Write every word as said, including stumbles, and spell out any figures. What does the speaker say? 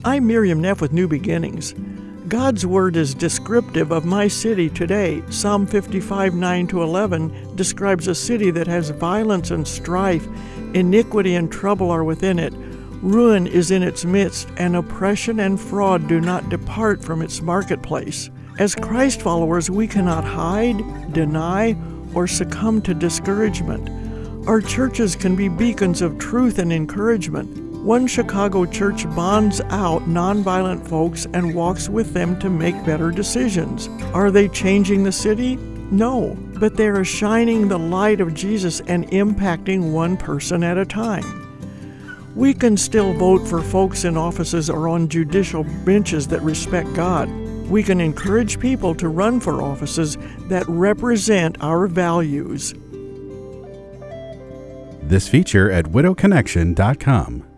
I'm Miriam Neff with New Beginnings. God's Word is descriptive of my city today. Psalm fifty-five, nine to eleven describes a city that has violence and strife. Iniquity and trouble are within it. Ruin is in its midst, and oppression and fraud do not depart from its marketplace. As Christ followers, we cannot hide, deny, or succumb to discouragement. Our churches can be beacons of truth and encouragement. One Chicago church bonds out nonviolent folks and walks with them to make better decisions. Are they changing the city? No, but they are shining the light of Jesus and impacting one person at a time. We can still vote for folks in offices or on judicial benches that respect God. We can encourage people to run for offices that represent our values. This feature at widow connection dot com.